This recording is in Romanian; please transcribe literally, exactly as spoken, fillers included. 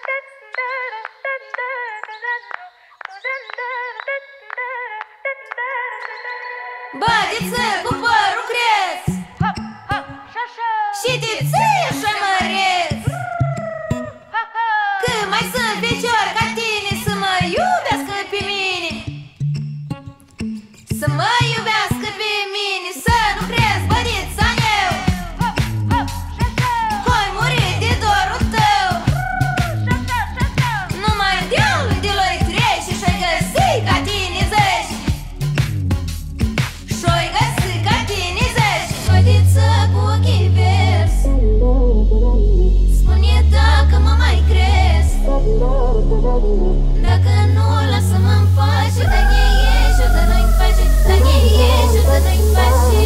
Bădiță cu părul cresc și te ții și măreț, că mai sunt feciori ca tine să mă iubească pe mine, să mă iubească pe mine, să nu crezi, bădița meu, hoi muri de dorul tău. Numai dealul de loi trece și-ai găsit ca tine zeci, și-ai găsit ca tine zeci. Bădiță cu ochii verzi, spune dacă mă mai crezi, dacă nu, lasă-mă în pace, dă-ne ieși, dă-ne-i pace, dă-ne ieși, dă-ne-i pace.